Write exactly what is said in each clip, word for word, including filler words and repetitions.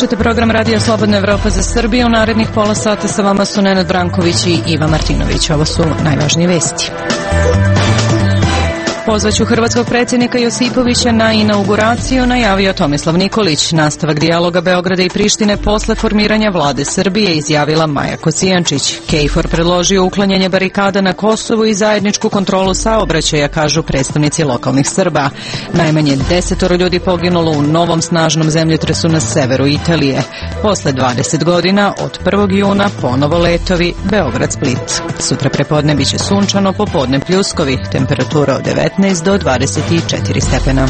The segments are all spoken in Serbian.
Slušate program Radio Slobodna Evropa za Srbiju. U narednih pola sata sa vama su Nenad Branković i Iva Martinović. Ovo su najvažnije vesti. Pozvaću hrvatskog predsjednika Josipovića na inauguraciju, najavio Tomislav Nikolić. Nastavak dijaloga Beograda i Prištine posle formiranja vlade Srbije, izjavila Maja Kocijančić. KFOR predložio uklanjanje barikada na Kosovu i zajedničku kontrolu saobraćaja, kažu predstavnici lokalnih Srba. Najmanje desetoro ljudi poginulo u novom snažnom zemljotresu na severu Italije. Posle dvadeset godina, od prvog juna, ponovo letovi Beograd-Split. Sutra prepodne biće sunčano, popodne pljuskovi, temperatura od devetnaest do dvadeset četiri stepena.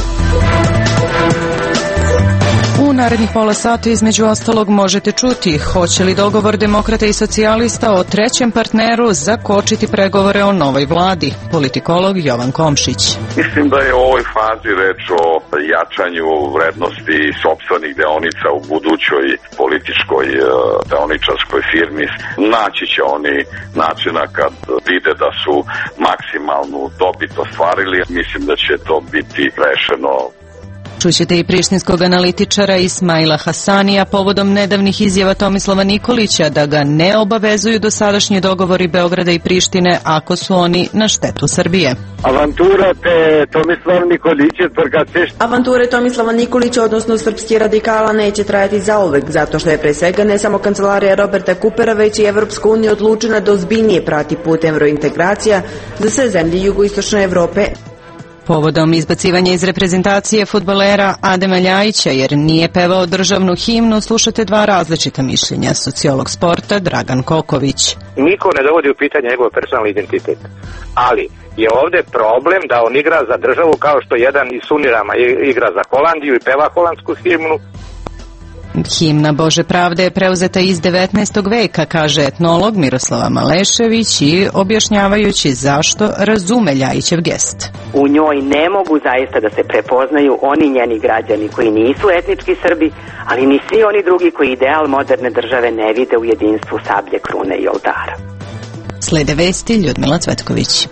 U narednih pola sata između ostalog možete čuti hoće li dogovor demokrata i socijalista o trećem partneru zakočiti pregovore o novoj vladi. Politikolog Jovan Komšić. Mislim da je u ovoj fazi reč o jačanju vrednosti sopstvenih deonica u budućoj političkoj deoničarskoj firmi. Naći će oni načina kad vide da su maksimalnu dobit ostvarili. Mislim da će to biti rešeno. Čućete i prištinskog analitičara Ismaila Hasanija povodom nedavnih izjava Tomislava Nikolića da ga ne obavezuju dosadašnji dogovori Beograda i Prištine ako su oni na štetu Srbije. Avantura te Tomislav Nikolić Avanture Tomislava Nikolića, odnosno srpskih radikala, neće trajati zauvek, zato što je pre svega ne samo kancelarija Roberta Kupera, već i Evropska unija odlučena da ozbiljnije prati put evrointegracija za sve zemlje jugoistočne Evrope. Povodom izbacivanja iz reprezentacije fudbalera Adema Ljajića jer nije pevao državnu himnu, slušate dva različita mišljenja. Sociolog sporta Dragan Koković. Niko ne dovodi u pitanje njegov personalni identitet, ali je ovde problem da on igra za državu kao što jedan iz Sunirama igra za Holandiju i peva holandsku himnu. Himna Bože pravde je preuzeta iz devetnaestog veka, kaže etnolog Miroslava Malešević i objašnjavajući zašto razume Ljajićev gest. U njoj ne mogu zaista da se prepoznaju oni njeni građani koji nisu etnički Srbi, ali ni svi oni drugi koji ideal moderne države ne vide u jedinstvu sablje, krune i oltara. Slede vesti, Ljudmila Cvetković.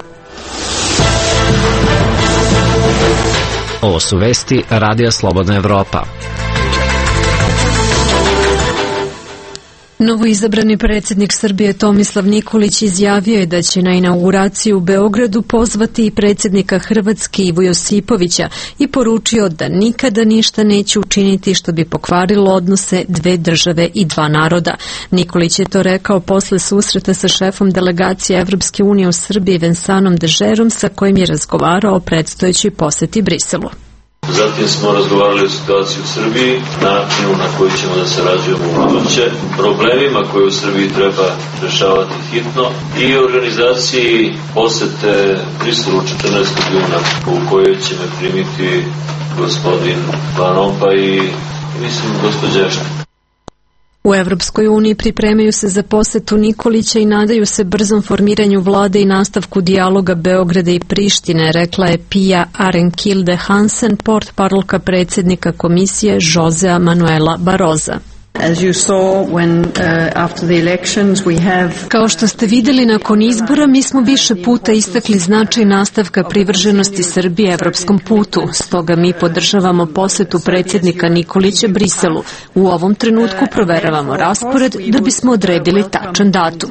Ovo su vesti Radija Slobodna Evropa. Novoizabrani predsjednik Srbije Tomislav Nikolić izjavio je da će na inauguraciju u Beogradu pozvati i predsjednika Hrvatske Ivu Josipovića i poručio da nikada ništa neće učiniti što bi pokvarilo odnose dve države i dva naroda. Nikolić je to rekao posle susreta sa šefom delegacije Evropske unije u Srbiji Vensanom Dežerom, sa kojim je razgovarao o predstojećoj poseti Briselu. Zatim smo razgovarali o situaciji u Srbiji, načinu na koji ćemo da sarađujemo u buduće, problemima koje u Srbiji treba rešavati hitno i organizaciji posete Briselu četrnaestog juna u kojoj će me primiti gospodin Van Rompuy i mislim gospođa Ešta. U Evropskoj uniji pripremaju se za posetu Nikolića i nadaju se brzom formiranju vlade i nastavku dijaloga Beograda i Prištine, rekla je Pia Arenkilde Hansen, portparolka predsjednika komisije Josea Manuela Baroza. Kao što ste vidjeli nakon izbora, mi smo više puta istakli značaj nastavka privrženosti Srbije evropskom putu. Stoga mi podržavamo posetu predsjednika Nikolića Briselu. U ovom trenutku proveravamo raspored da bismo odredili tačan datum.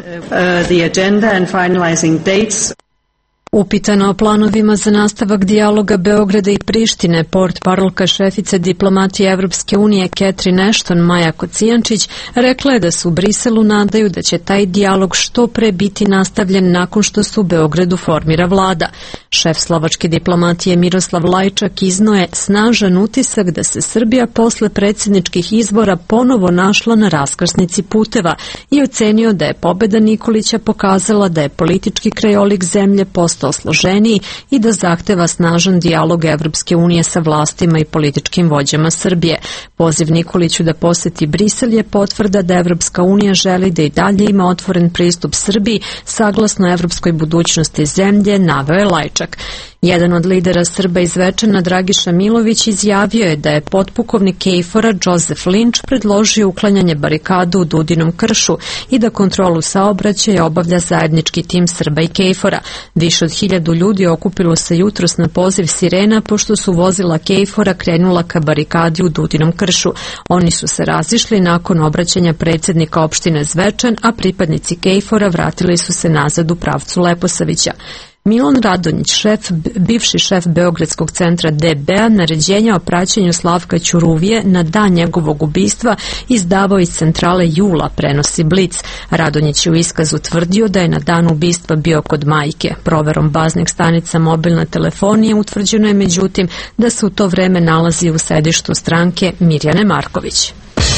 Upitana o planovima za nastavak dijaloga Beograda i Prištine, portparolka šefice diplomatije Evropske unije Catherine Ashton Maja Kocijančić rekla je da su u Briselu nadaju da će taj dijalog što pre biti nastavljen nakon što se u Beogradu formira vlada. Šef slovačke diplomatije Miroslav Lajčak izneo je snažan utisak da se Srbija posle predsjedničkih izbora ponovo našla na raskrsnici puteva i ocenio da je pobeda Nikolića pokazala da je politički krajolik zemlje postao složeniji i da zahteva snažan dijalog Evropske unije sa vlastima i političkim vođama Srbije. Poziv Nikoliću da poseti Brisel je potvrda da Evropska unija želi da i dalje ima otvoren pristup Srbiji saglasno evropskoj budućnosti zemlje, naveo je Lajčak. Jedan od lidera Srba iz Zvečana, Dragiša Milović, izjavio je da je potpukovnik Kejfora Joseph Lynch predložio uklanjanje barikada u Dudinom kršu i da kontrolu saobraćaja obavlja zajednički tim Srba i Kejfora. Više od hiljadu ljudi okupilo se jutros na poziv sirena pošto su vozila Kejfora krenula ka barikadi u Dudinom kršu. Oni su se razišli nakon obraćanja predsjednika opštine Zvečan, a pripadnici Kejfora vratili su se nazad u pravcu Leposavića. Milon Radonjić, šef, bivši šef Beogradskog centra D B-a, naređenja o praćenju Slavka Ćuruvije na dan njegovog ubistva izdavao iz centrale Jula, prenosi Blic. Radonjić je u iskazu tvrdio da je na dan ubistva bio kod majke. Proverom baznih stanica mobilne telefonije utvrđeno je međutim da se u to vreme nalazi u sedištu stranke Mirjane Marković.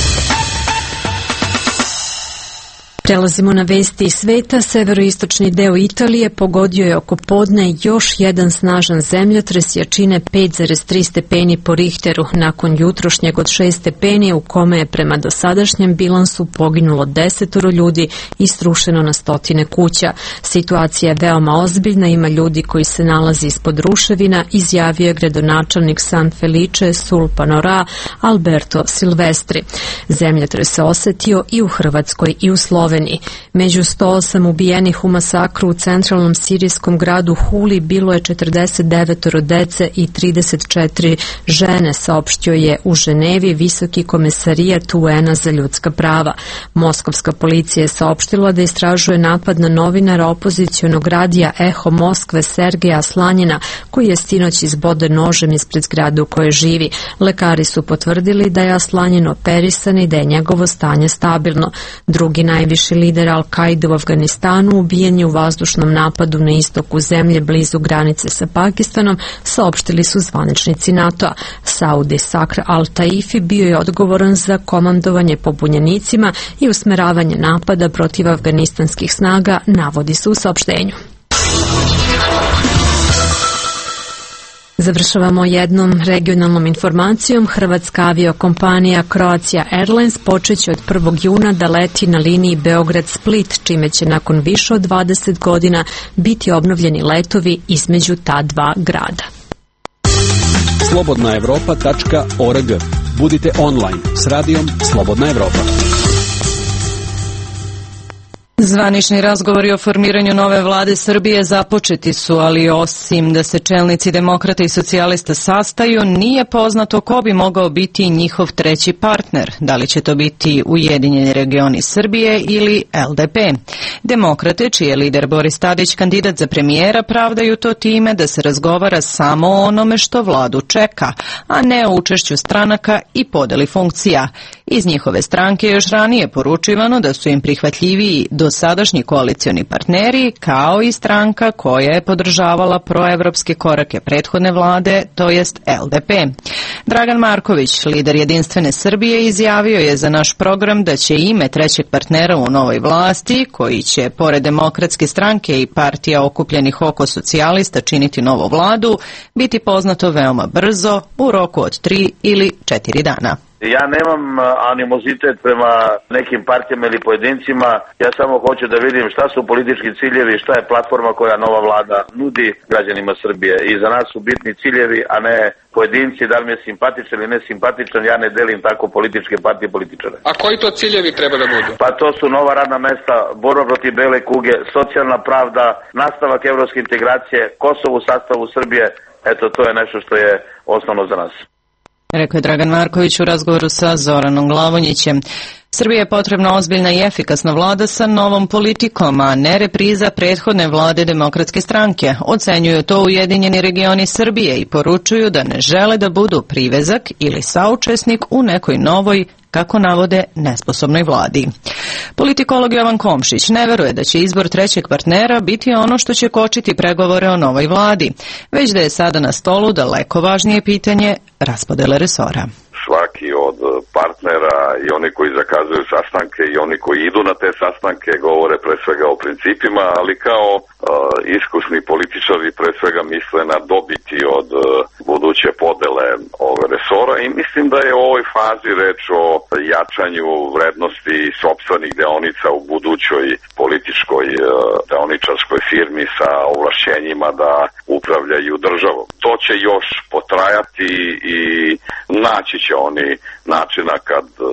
Prelazimo na vesti iz sveta. Severoistočni deo Italije pogodio je oko podne još jedan snažan zemljotres jačine pet zarez tri stepeni po Richteru nakon jutrošnjeg od šest stepeni u kome je prema dosadašnjem bilansu poginulo desetoro ljudi i srušeno na stotine kuća. Situacija je veoma ozbiljna, ima ljudi koji se nalazi ispod ruševina, izjavio je gradonačelnik San Felice sul Panora Alberto Silvestri. Zemljotres se osetio i u Hrvatskoj i u Sloveniji. Među sto osam ubijenih u masakru u centralnom sirijskom gradu Huli bilo je četrdeset devetoro dece i trideset četiri žene, saopštio je u Ženevi Visoki komesarijat U N-a za ljudska prava. Moskovska policija je saopštila da istražuje napad na novinara opozicionog radija Eho Moskve Sergeja Aslanjina, koji je sinoć izboden nožem ispred zgrade u kojoj živi. Lekari su potvrdili da je Aslanjin operisan i da je njegovo stanje stabilno. Drugi najviši lider Al-Kaide u Afganistanu ubijen je u vazdušnom napadu na istoku zemlje blizu granice sa Pakistanom, saopštili su zvaničnici NATO-a. Saudi Sakr Al-Taifi bio je odgovoran za komandovanje pobunjenicima i usmeravanje napada protiv afganistanskih snaga, navodi se u saopštenju. Završavamo jednom regionalnom informacijom. Hrvatska aviokompanija Croatia Airlines počeće od prvog juna da leti na liniji Beograd-Split, čime će nakon više od dvadeset godina biti obnovljeni letovi između ta dva grada. slobodna evropa tačka org. Budite online s radijom Slobodna Evropa. Zvanični razgovori o formiranju nove vlade Srbije započeti su, ali osim da se čelnici demokrata i socijalista sastaju, nije poznato ko bi mogao biti njihov treći partner. Da li će to biti Ujedinjeni regioni Srbije ili L D P. Demokrate, čiji je lider Boris Tadić kandidat za premijera, pravdaju to time da se razgovara samo o onome što vladu čeka, a ne o učešću stranaka i podeli funkcija. Iz njihove stranke još ranije poručivano da su im prihvatljiviji dosadašnji koalicioni partneri, kao i stranka koja je podržavala proevropske korake prethodne vlade, to jest L D P. Dragan Marković, lider Jedinstvene Srbije, izjavio je za naš program da će ime trećeg partnera u novoj vlasti, koji će, pored Demokratske stranke i partija okupljenih oko socijalista, činiti novu vladu, biti poznato veoma brzo, u roku od tri ili četiri dana. Ja nemam animozitet prema nekim partijama ili pojedincima, ja samo hoću da vidim šta su politički ciljevi, šta je platforma koja nova vlada nudi građanima Srbije. I za nas su bitni ciljevi, a ne pojedinci, da li mi je simpatičan ili ne simpatičan, ja ne delim tako političke partije političare. A koji to ciljevi treba da budu? Pa to su nova radna mesta, borba protiv bele kuge, socijalna pravda, nastavak evropske integracije, Kosovo u sastavu Srbije, eto to je nešto što je osnovno za nas. Rekao je Dragan Marković u razgovoru sa Zoranom Glavonjićem. Srbije je potrebna ozbiljna i efikasna vlada sa novom politikom, a ne repriza prethodne vlade Demokratske stranke. Ocenjuju to Ujedinjeni regioni Srbije i poručuju da ne žele da budu privezak ili saučesnik u nekoj novoj, kako navode, nesposobnoj vladi. Politikolog Jovan Komšić ne veruje da će izbor trećeg partnera biti ono što će kočiti pregovore o novoj vladi, već da je sada na stolu daleko važnije pitanje raspodele resora. Svaki od partnera i oni koji zakazuju sastanke i oni koji idu na te sastanke govore pre svega o principima, ali kao uh, iskusni političari pre svega misle na dobiti od uh, buduće podele ove resora i mislim da je u ovoj fazi reč o jačanju vrednosti sopstvenih deonica u budućoj političkoj uh, deoničarskoj firmi sa ovlašćenjima da upravljaju državom. To će još potrajati i naći će oni načina kad uh,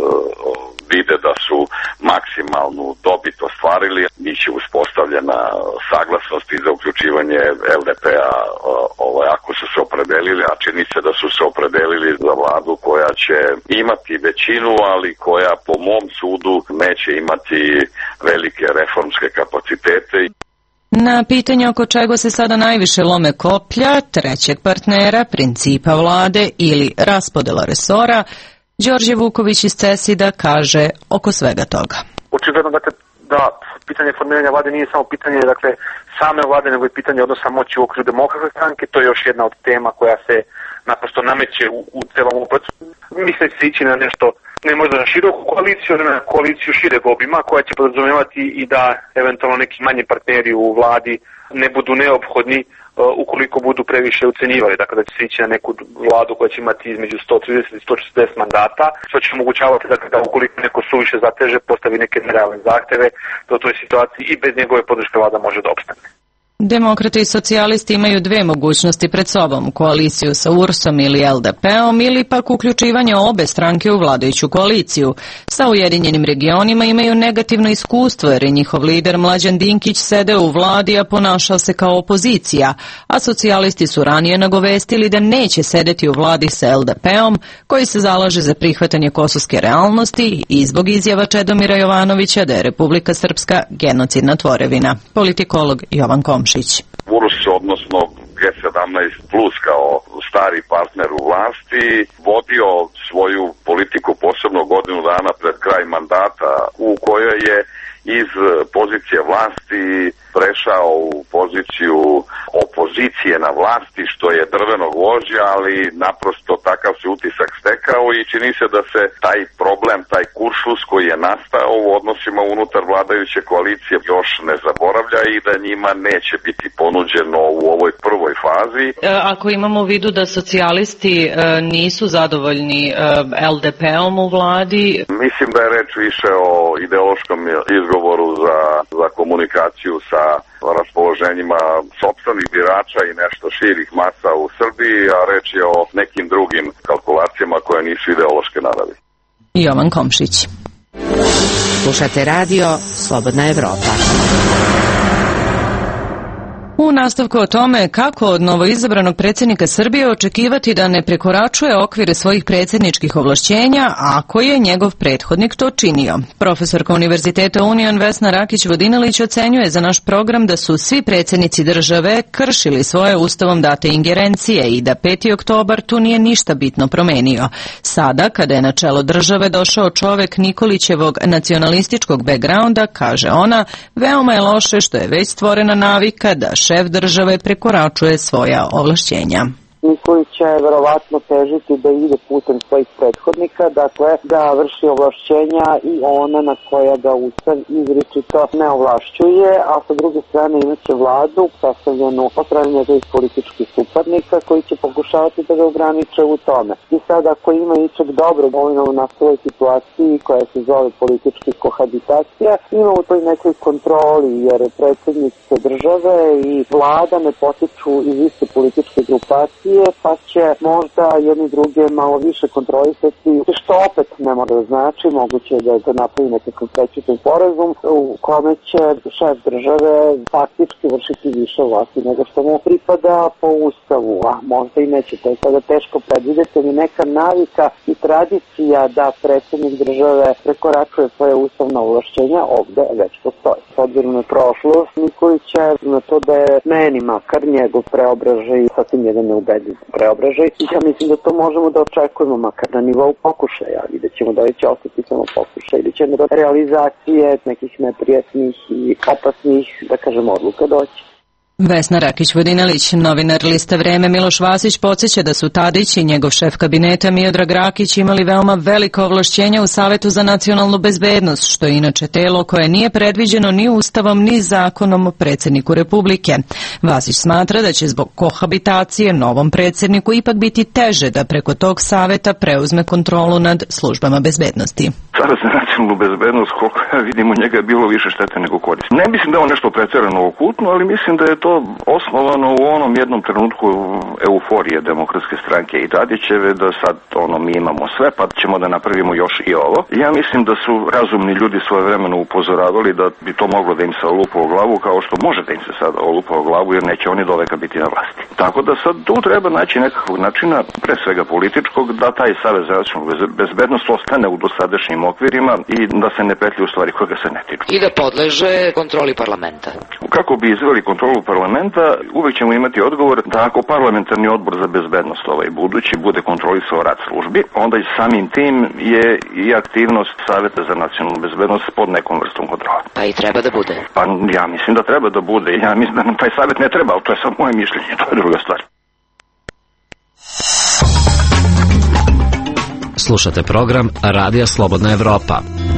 vide da su maksimalnu dobit ostvarili. Biće uspostavljena saglasnost i za uključivanje el de pe-a ovaj, ako su se opredelili, a čini se da su se opredelili za vladu koja će imati većinu, ali koja po mom sudu neće imati velike reformske kapacitete. Na pitanje oko čega se sada najviše lome koplja, trećeg partnera, principa vlade ili raspodela resora, Đorđe Vuković iz CESID-a kaže oko svega toga. Očigledno dakle, da pitanje formiranja vlade nije samo pitanje dakle, same vlade, nego i pitanje odnosa moći u okviru Demokratske stranke. To je još jedna od tema koja se naprosto nameće u, u celom procesu. Misle se ići na nešto, ne možda na široku koaliciju, ne na koaliciju šireg obima koja će podrazumevati i da eventualno neki manji partneri u vladi ne budu neophodni uh, ukoliko budu previše ucenjivali. Dakle, da će se ići na neku vladu koja će imati između sto trideset i sto četrdeset mandata, što će omogućavati dakle, da ukoliko neko suviše zateže, postavi neke nerealne zahteve, da u toj situaciji i bez njegove podrške vlada može da opstane. Demokrati i socijalisti imaju dve mogućnosti pred sobom, koaliciju sa U R S-om ili el de pe-om ili pak uključivanje obe stranke u vladajuću koaliciju. Sa Ujedinjenim regionima imaju negativno iskustvo jer je njihov lider Mlađan Dinkić sedeo u vladi, a ponašao se kao opozicija, a socijalisti su ranije nagovestili da neće sedeti u vladi sa el de pe-om, koji se zalaže za prihvatanje kosovske realnosti i zbog izjava Čedomira Jovanovića da je Republika Srpska genocidna tvorevina. Politikolog Jovan Komšić. U R S, odnosno ge sedamnaest plus kao stari partner u vlasti, vodio svoju politiku posebno godinu dana pred kraj mandata u kojoj je iz pozicije vlasti prešao u poziciju opozicije na vlasti, što je drveno gvožđe, ali naprosto takav se utisak stekao i čini se da se taj problem, taj kuršlus koji je nastao u odnosima unutar vladajuće koalicije još ne zaboravlja i da njima neće biti ponuđeno u ovoj prvoj fazi. Ako imamo u vidu da socijalisti nisu zadovoljni el de pe-om u vladi? Mislim da je reč više o ideološkom izgovoru za, za komunikaciju sa raspoloženjima sopstvenih birača i nešto širih masa u Srbiji, a reč je o nekim drugim kalkulacijama koje nisu ideološke naravi. Jovan Komšić. Slušate radio Slobodna Evropa. U nastavku o tome kako od novoizabranog predsjednika Srbije očekivati da ne prekoračuje okvire svojih predsjedničkih ovlašćenja, ako je njegov prethodnik to činio. Profesorka Univerziteta Union Vesna Rakić-Vodinelić ocenjuje za naš program da su svi predsjednici države kršili svoje ustavom date ingerencije i da peti oktobar tu nije ništa bitno promenio. Sada, kada je na čelo države došao čovek Nikolićevog nacionalističkog backgrounda, kaže ona, veoma je loše što je već stvorena navika da šef države prekoračuje svoja ovlašćenja. Nikolić će verovatno težiti da ide putem svojih prethodnika, dakle da vrši ovlašćenja i ona na koja ga Ustav izričito ne ovlašćuje, a sa druge strane imaće vladu sastavljenu od strane njegovih političkih suparnika koji će pokušavati da ga ograniče u tome. I sad ako ima ičeg dobro dovoljno u nastaloj situaciji koja se zove politički kohabitacija, ima u toj nekoj kontroli jer predsjednik države i vlada ne potiču iz iste političke grupacije, pa će možda jedni druge malo više kontrolisati, što opet ne mora da znači, moguće da se napravi nekakav prećutni sporazum u kome će šef države faktički vršiti više vlasti nego što mu pripada po Ustavu, a možda i neće, to je sada teško predvidjeti, ali neka navika i tradicija da predsjednik države prekoračuje svoje ustavne ovlašćenja ovde već postoji. S obzirom na prošlost, Nikolić je na to da je meni makar njegov preobražaj sasvim jedan neubedljiv preobražaj i ja mislim da to možemo da očekujemo makar na nivou pokušaja, vidjet ćemo da li će ostati samo pokušaj ili će do realizacije nekih neprijatnih i opasnih, da kažem, odluka doći. Vesna Rakić-Vodinelić, novinar lista Vreme Miloš Vasić podsjeća da su Tadić i njegov šef kabineta Miodrag Rakić imali veoma velika ovlašćenja u Savetu za nacionalnu bezbednost, što je inače telo koje nije predviđeno ni ustavom ni zakonom o predsjedniku Republike. Vasić smatra da će zbog kohabitacije novom predsjedniku ipak biti teže da preko tog saveta preuzme kontrolu nad službama bezbednosti. Savet za nacionalnu bezbednost, koliko ja vidim, u njega je bilo više štete nego koristi. Ne mislim da je on nešto preterano okultno, ali mislim da je to osnovano u onom jednom trenutku euforije Demokratske stranke i Tadićeve, da sad ono mi imamo sve pa ćemo da napravimo još i ovo. Ja mislim da su razumni ljudi svojevremeno upozoravali da bi to moglo da im se olupa u glavu, kao što može da im se sad olupa u glavu, jer neće oni do veka biti na vlasti. Tako da sad tu treba naći nekakvog načina, pre svega političkog, da taj Savez za nacionalnu bezbednost ostane u dosadašnjim okvirima i da se ne petlji u stvari koje se ne tiču. I da podleže kontroli parlamenta. Kako bi izveli kontrolu parlamenta, uvek ćemo imati odgovor da ako parlamentarni odbor za bezbednost ovaj budući bude kontrolisao rad službi, onda i samim tim je i aktivnost Saveta za nacionalnu bezbednost pod nekom vrstom kontrola. Pa i treba da bude. Pa ja mislim da treba da bude. Ja mislim da nam taj savet ne treba, ali to je samo moje mišljenje, to je druga stvar. Slušate program Radija Slobodna Evropa.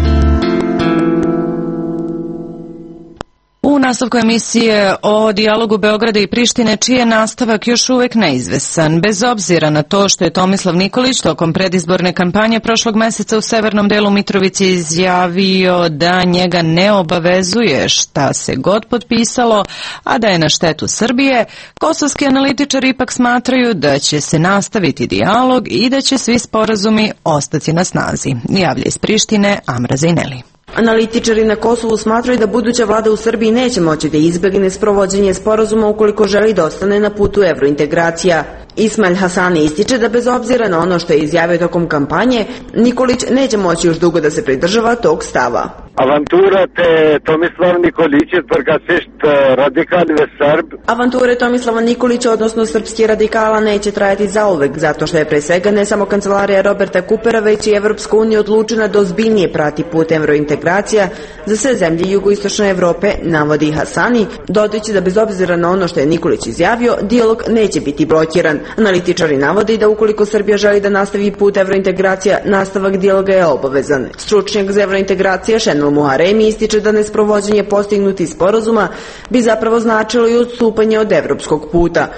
U nastavku emisije o dijalogu Beograda i Prištine, čiji je nastavak još uvek neizvesan. Bez obzira na to što je Tomislav Nikolić tokom predizborne kampanje prošlog meseca u severnom delu Mitrovice izjavio da njega ne obavezuje šta se god potpisalo, a da je na štetu Srbije, kosovski analitičari ipak smatraju da će se nastaviti dijalog i da će svi sporazumi ostati na snazi. Javlja iz Prištine Amra Zejneli. Analitičari na Kosovu smatraju da buduća vlada u Srbiji neće moći da izbegne sprovođenje sporazuma ukoliko želi da ostane na putu evrointegracija. Ismail Hasani ističe da bez obzira na ono što je izjavio tokom kampanje, Nikolić neće moći još dugo da se pridržava tog stava. Avantura te Tomislav Nikolić përgatësisht radikalve Srb. Avanture Tomislava Nikolića, odnosno srpskih radikala, neće trajati zauvek, zato što je pre svega ne samo kancelarija Roberta Kupera, već i Evropska unija odlučena da ozbiljnije prati put evrointegracija za sve zemlje jugoistočne Evrope, navodi Hasani, dodajući da bez obzira na ono što je Nikolić izjavio, dijalog neće biti blokiran. Analitičari navode da ukoliko Srbija želi da nastavi put evrointegracija, nastavak dijaloga je obavezan. Stručnjak za evrointegracije Šenol Muharemi ističe da nesprovođenje postignutih sporazuma bi zapravo značilo i odstupanje od evropskog puta.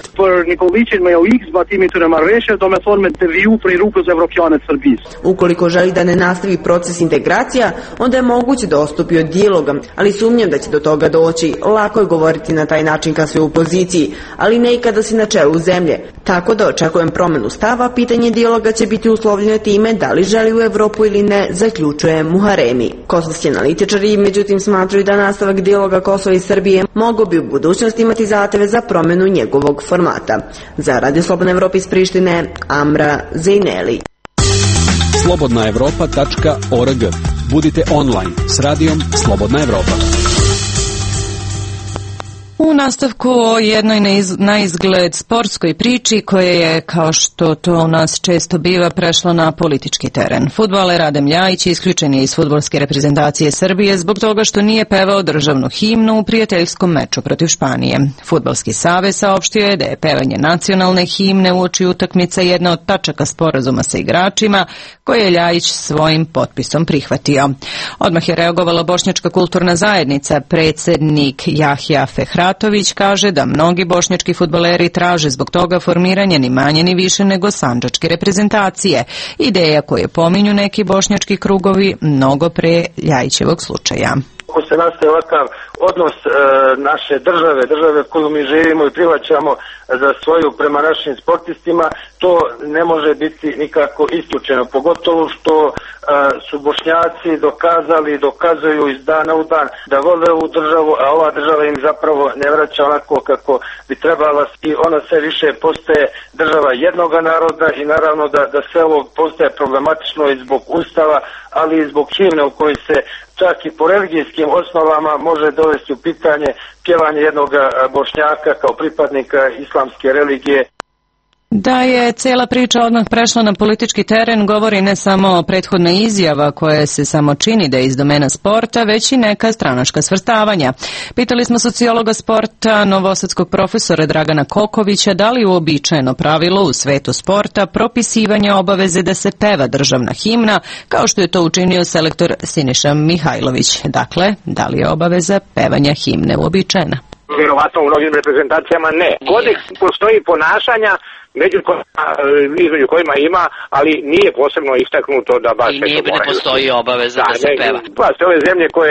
Ukoliko želi da ne nastavi proces integracija, onda je moguće da ostupi od dijaloga, ali sumnjam da će do toga doći. Lako je govoriti na taj način kad si u opoziciji, ali ne i kada si na čelu zemlje. Tako da očekujem promenu stava, pitanje dijaloga će biti uslovljeno time da li želi u Evropu ili ne, zaključuje Muharemi. Kosovski analitičari međutim smatraju da nastavak dijaloga Kosova i Srbije mogu bi u budućnosti imati zahteve za promenu njegovog formata. Za Radio Slobodna Evropa iz Prištine, Amra Zejneli. slobodna evropa tačka org. Budite online s radijom Slobodna Evropa. U nastavku o jednoj na izgled sportskoj priči koja je, kao što to u nas često biva, prešla na politički teren. Fudbaler Adem Ljajić isključen je iz fudbalske reprezentacije Srbije zbog toga što nije pevao državnu himnu u prijateljskom meču protiv Španije. Fudbalski savez saopštio je da je pevanje nacionalne himne uoči utakmica jedna od tačaka sporazuma sa igračima koje je Ljajić svojim potpisom prihvatio. Odmah je reagovala Bošnjačka kulturna zajednica. Predsednik Jahja Fehra Atović kaže da mnogi bošnjački fudbaleri traže zbog toga formiranje ni manje ni više nego sandžačke reprezentacije. Ideja koju pominju neki bošnjački krugovi mnogo pre Ljajićevog slučaja. Ako se nastaje ovakav odnos e, naše države, države koju mi živimo i prihvaćamo za svoju prema našim sportistima, to ne može biti nikako isključeno, pogotovo što e, su Bošnjaci dokazali i dokazuju iz dana u dan da vole ovu državu, a ova država im zapravo ne vraća onako kako bi trebala i ona sve više postaje država jednoga naroda i naravno da, da sve ovo postaje problematično i zbog ustava, ali i zbog himne u kojoj se čak i po religijskim osnovama može dovesti u pitanje pjevanje jednog Bošnjaka kao pripadnika islamske religije. Da je cijela priča odmah prešla na politički teren govori ne samo prethodna izjava koja se samo čini da je iz domena sporta, već i neka stranačka svrstavanja. Pitali smo sociologa sporta, novosadskog profesora Dragana Kokovića, da li uobičajeno pravilo u svetu sporta propisivanje obaveze da se peva državna himna, kao što je to učinio selektor Siniša Mihajlović. Dakle, da li je obaveza pevanja himne uobičajena? Vjerovatno u mnogim reprezentacijama ne. Kodeks postoji ponašanja među kojima, između kojima ima, ali nije posebno istaknuto da baš i nije ne postoji obaveza da, da se ne, peva. Pa ste ove zemlje koje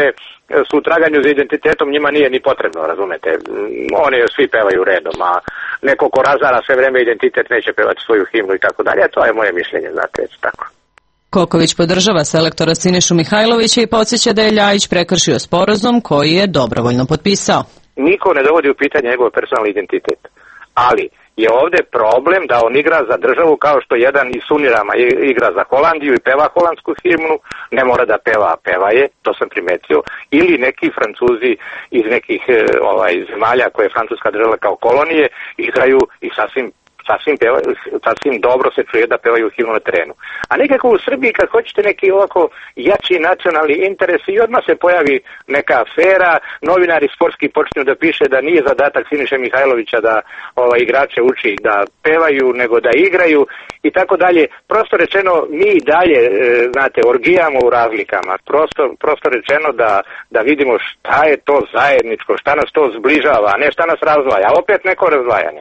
su u traganju za identitetom, njima nije ni potrebno, razumete. Oni svi pevaju redom, a neko ko razara sve vreme identitet neće pevati svoju himnu i tako dalje. To je moje mišljenje, znate, tako. Koković podržava selektora Sinišu Mihajlovića i podsjeća da je Ljajić prekršio sporazum koji je dobrovoljno potpisao. Niko ne dovodi u pitanje njegov personalni identitet, ali je ovde problem da on igra za državu kao što jedan iz Sunirama igra za Holandiju i peva holandsku himnu, ne mora da peva, a peva je, to sam primetio, ili neki Francuzi iz nekih ovaj, zemalja koje je Francuska držala kao kolonije igraju i sasvim Sasvim, peva, sasvim dobro se čuje da pevaju himnu na terenu. A nekako u Srbiji kad hoćete neki ovako jači nacionalni interes i odmah se pojavi neka afera, novinari sportski počnu da piše da nije zadatak Siniše Mihajlovića da ovaj, igrače uči da pevaju, nego da igraju i tako dalje. Prosto rečeno, mi dalje, e, znate, orgijamo u razlikama. Prosto, prosto rečeno da, da vidimo šta je to zajedničko, šta nas to zbližava, a ne šta nas razdvaja. Opet neko razdvajanje.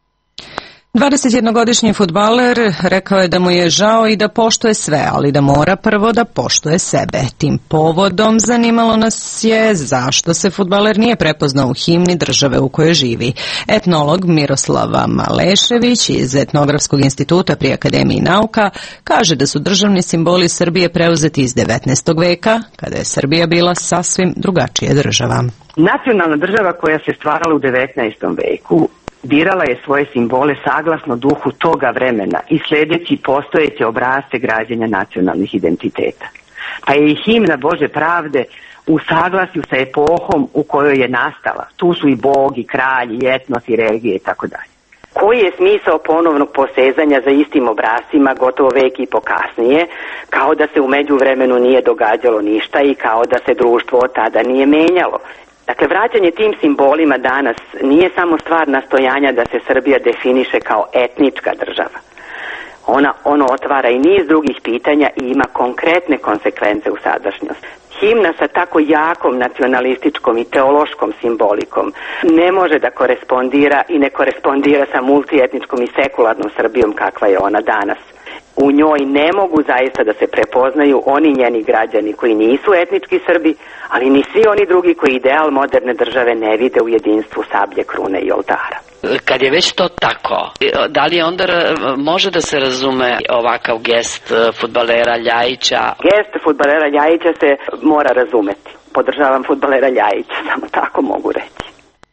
dvadesetjednogodišnji fudbaler rekao je da mu je žao i da poštuje sve, ali da mora prvo da poštuje sebe. Tim povodom zanimalo nas je zašto se fudbaler nije prepoznao u himni države u kojoj živi. Etnolog Miroslava Malešević iz Etnografskog instituta pri Akademiji nauka kaže da su državni simboli Srbije preuzeti iz devetnaestog veka, kada je Srbija bila sasvim drugačija država. Nacionalna država koja se stvarala u devetnaestom veku birala je svoje simbole saglasno duhu toga vremena i sljedeći postojeće obrasce građenja nacionalnih identiteta. Pa je i himna Bože pravde u saglasju sa epohom u kojoj je nastala. Tu su i bog, i kralj, i etnos, i religije i tako dalje. Koji je smisao ponovnog posezanja za istim obrascima gotovo vek i pokasnije, kao da se u međuvremenu nije događalo ništa i kao da se društvo od tada nije menjalo? Dakle, vraćanje tim simbolima danas nije samo stvar nastojanja da se Srbija definiše kao etnička država. Ona, ono otvara i niz drugih pitanja i ima konkretne konsekvence u sadašnjosti. Himna sa tako jakom nacionalističkom i teološkom simbolikom ne može da korespondira i ne korespondira sa multietničkom i sekularnom Srbijom kakva je ona danas. U njoj ne mogu zaista da se prepoznaju oni njeni građani koji nisu etnički Srbi, ali ni svi oni drugi koji ideal moderne države ne vide u jedinstvu sablje, krune i oltara. Kad je već to tako, da li onda može da se razume ovakav gest fudbalera Ljajića? Gest fudbalera Ljajića se mora razumeti. Podržavam fudbalera Ljajića, samo tako mogu reći.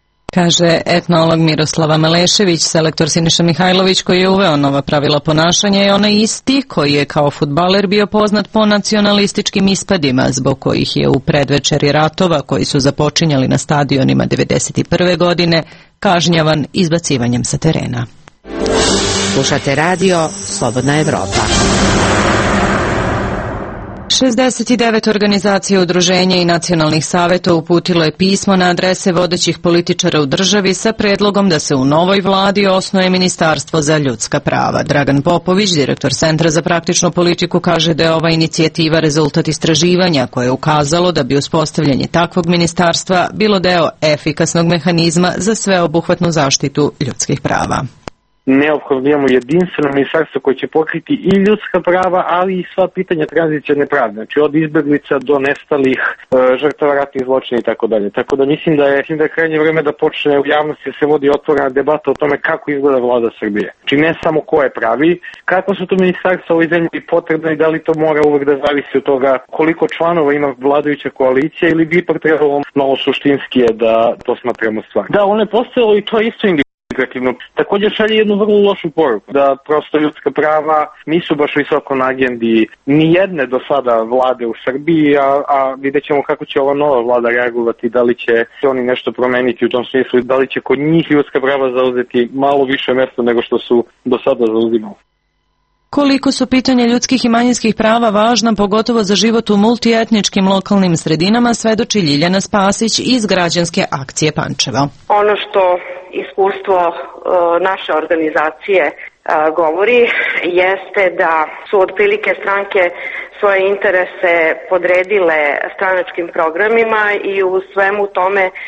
Kaže etnolog Miroslava Malešević. Selektor Siniša Mihajlović koji je uveo nova pravila ponašanja je onaj isti koji je kao fudbaler bio poznat po nacionalističkim ispadima zbog kojih je u predvečeri ratova koji su započinjali na stadionima devedeset prve godine kažnjavan izbacivanjem sa terena. Slušate radio Slobodna Evropa. šezdeset devet organizacija, udruženja i nacionalnih saveta uputilo je pismo na adrese vodećih političara u državi sa predlogom da se u novoj vladi osnuje Ministarstvo za ljudska prava. Dragan Popović, direktor Centra za praktičnu politiku, kaže da je ova inicijativa rezultat istraživanja koje je ukazalo da bi uspostavljanje takvog ministarstva bilo deo efikasnog mehanizma za sveobuhvatnu zaštitu ljudskih prava. Neophodno imamo jedinstveno ministarstvo koje će pokriti i ljudska prava, ali i sva pitanja tranzicijne pravde, znači od izbeglica do nestalih, e, žrtava ratnih zločina i tako dalje. Tako da mislim da je, mislim da je krajnje vreme da počne u javnosti da se vodi otvorena debata o tome kako izgleda vlada Srbije. Znači ne samo ko je pravi, kako su to ministarstva u ovoj zemlji potrebne i da li to mora uvek da zavisi od toga koliko članova ima vladajuća koalicija ili bi ipak trebalo malo suštinskije da to smatramo stvar. Da, ono je postojalo i to je isto indikativno. Također šalje jednu vrlo lošu poruku, da prosto ljudska prava nisu baš visoko na agendi ni jedne do sada vlade u Srbiji, a, a vidjet ćemo kako će ova nova vlada reagovati, da li će se oni nešto promeniti u tom smislu, da li će kod njih ljudska prava zauzeti malo više mjesta nego što su do sada zauzimali. Koliko su pitanja ljudskih i manjinskih prava važna, pogotovo za život u multietničkim lokalnim sredinama, svedoči Ljiljana Spasić iz Građanske akcije Pančevo. Ono što iskustvo e, naše organizacije e, govori jeste da su otprilike stranke svoje interese podredile stranačkim programima i u svemu tome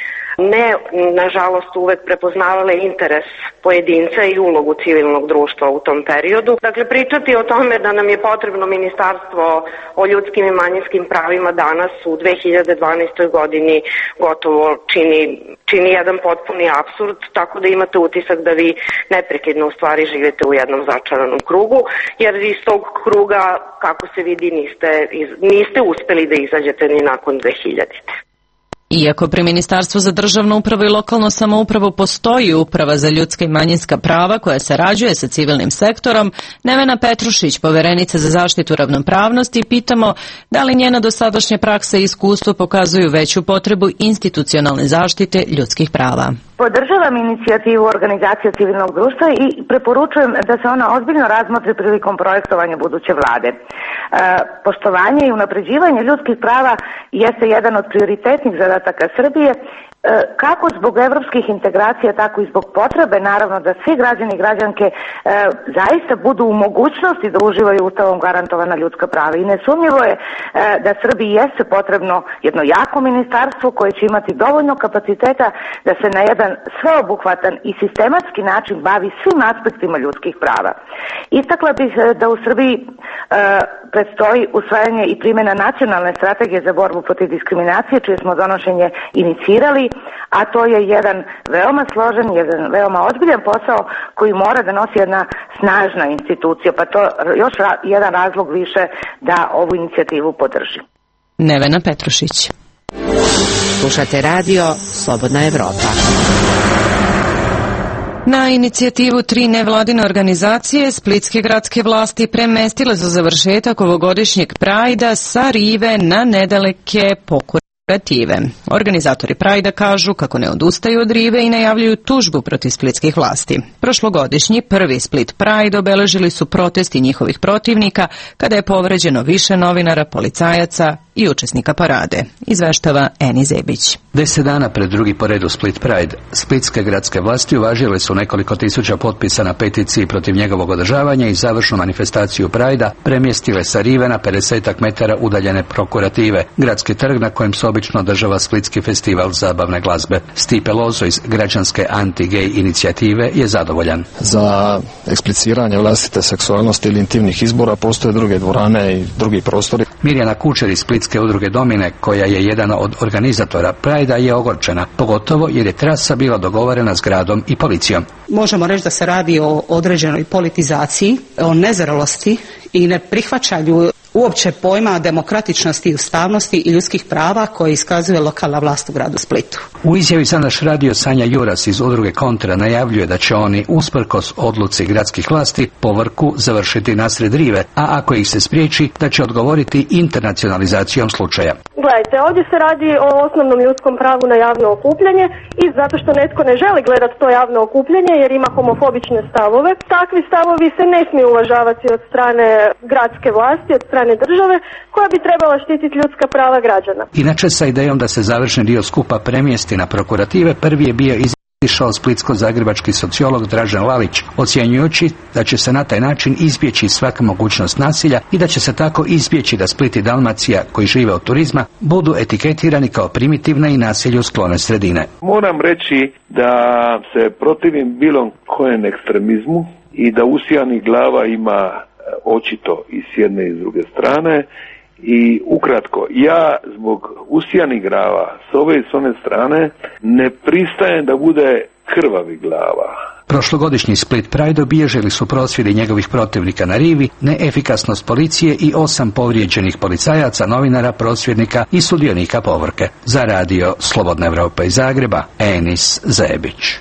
ne, nažalost, uvek prepoznavale interes pojedinca i ulogu civilnog društva u tom periodu. Dakle, pričati o tome da nam je potrebno ministarstvo o ljudskim i manjinskim pravima danas u dve hiljade dvanaestoj godini gotovo čini, čini jedan potpuni apsurd, tako da imate utisak da vi neprekidno u stvari živite u jednom začaranom krugu, jer iz tog kruga, kako se vidi, niste, niste uspeli da izađete ni nakon dve hiljadite. Iako pri Ministarstvu za državnu upravu i lokalnu samoupravu postoji Uprava za ljudska i manjinska prava koja sarađuje sa civilnim sektorom, Nevena Petrušić, poverenica za zaštitu ravnopravnosti, pitamo da li njena dosadašnja praksa i iskustvo pokazuju veću potrebu institucionalne zaštite ljudskih prava. Podržavam inicijativu organizacije civilnog društva i preporučujem da se ona ozbiljno razmotri prilikom projektovanja buduće vlade. E, poštovanje i unapređivanje ljudskih prava jeste jedan od prioritetnih zadataka Srbije, kako zbog evropskih integracija, tako i zbog potrebe, naravno, da svi građani i građanke e, zaista budu u mogućnosti da uživaju ustavom garantovana ljudska prava. I nesumnjivo je e, da Srbiji jeste potrebno jedno jako ministarstvo koje će imati dovoljno kapaciteta da se na jedan sveobuhvatan i sistematski način bavi svim aspektima ljudskih prava. Istakla bih da u Srbiji e, predstoji usvajanje i primjena nacionalne strategije za borbu protiv diskriminacije, čije smo donošenje inicirali, a to je jedan veoma složen, jedan veoma ozbiljan posao koji mora da nosi jedna snažna institucija, pa to još jedan razlog više da ovu inicijativu podrži. Nevena Petrušić. Slušate radio Slobodna Evropa. Na inicijativu tri nevladine organizacije splitske gradske vlasti premestile za završetak ovogodišnjeg Prajda sa rive na nedaleke Pokure. Organizatori Prajda kažu kako ne odustaju od rive i najavljuju tužbu protiv splitskih vlasti. Prošlogodišnji prvi Split Pride obeležili su protesti njihovih protivnika kada je povređeno više novinara, policajaca i učesnika parade, izveštava Eni Zebić. Deset dana pred drugi po redu Split Pride, splitske gradske vlasti uvažile su nekoliko tisuća potpisa na peticiji protiv njegovog održavanja i završnu manifestaciju Prajda premjestile sa rive na pedesetak metara udaljene Prokurative, gradski trg na kojem se obično održava splitski festival zabavne glazbe. Stipe Lozo iz građanske anti-gej inicijative je zadovoljan. Za ekspliciranje vlastite seksualnosti ili intimnih izbora postoje druge dvorane i drugi prostori. Mirjana Kučer iz splitske udruge Domine, koja je jedan od organizatora Prajda, je ogorčena, pogotovo jer je trasa bila dogovorena s gradom i policijom. Možemo reći da se radi o određenoj politizaciji, o nezrelosti i neprihvaćanju uopće pojma demokratičnosti i ustavnosti i ljudskih prava koje iskazuje lokalna vlast u gradu Splitu. U izjavi za naš radio Sanja Juras iz udruge Kontra najavljuje da će oni, usprkos odluci gradskih vlasti, povorku završiti nasred rive, a ako ih se spriječi, da će odgovoriti internacionalizacijom slučaja. Gledajte, ovdje se radi o osnovnom ljudskom pravu na javno okupljanje i zato što netko ne želi gledati to javno okupljanje jer ima homofobične stavove. Takvi stavovi se ne smiju uvažavati od strane gradske vlasti, od strane države koja bi trebala štititi ljudska prava građana. Inače, sa idejom da se završni dio skupa premjesti na Prokurative, prvi je bio izišao splitsko-zagrebački sociolog Dražen Lalić, ocjenjujući da će se na taj način izbjeći svaka mogućnost nasilja i da će se tako izbjeći da Split i Dalmacija, koji žive od turizma, budu etiketirani kao primitivne i nasilju sklone sredine. Moram reći da se protivim bilo kojem ekstremizmu i da usijanih glava ima očito i s jedne i s druge strane i ukratko, ja zbog usijanih glava s ove i s one strane ne pristajem da bude krvavi glava. Prošlogodišnji Split Pride obilježili su prosvjedi njegovih protivnika na rivi, neefikasnost policije i osam povrijeđenih policajaca, novinara, prosvjednika i sudionika povorke. Za radio Slobodna Evropa iz Zagreba, Enis Zebić.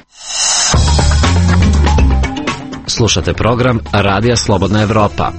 Slušate program Radija Slobodna Evropa.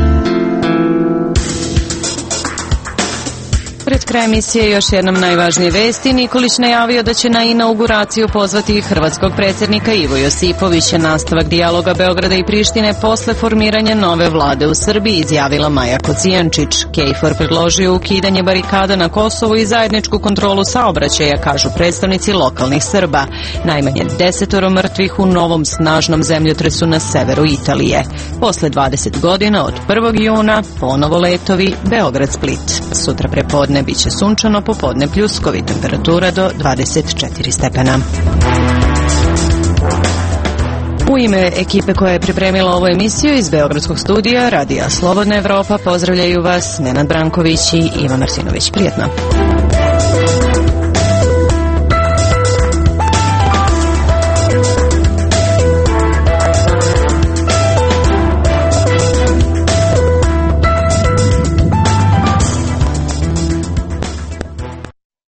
Pred kraj emisije još jednom najvažnije vesti. Nikolić najavio da će na inauguraciju pozvati hrvatskog predsjednika Ivo Josipovića. Nastavak dijaloga Beograda i Prištine posle formiranja nove vlade u Srbiji, izjavila Maja Kocijančić. Kejfor predložio ukidanje barikada na Kosovu i zajedničku kontrolu saobraćaja, kažu predstavnici lokalnih Srba. Najmanje desetoro mrtvih u novom snažnom zemljotresu na severu Italije. Posle dvadeset godina od prvog juna ponovo letovi Beograd-Split. Sutra prepodne bit će sunčano, popodne pljuskovi, temperatura do dvadeset četiri stepena. U ime ekipe koja je pripremila ovu emisiju iz Beogradskog studija Radija Slobodna Evropa pozdravljaju vas Nenad Branković i Ivan Martinović. Prijetno!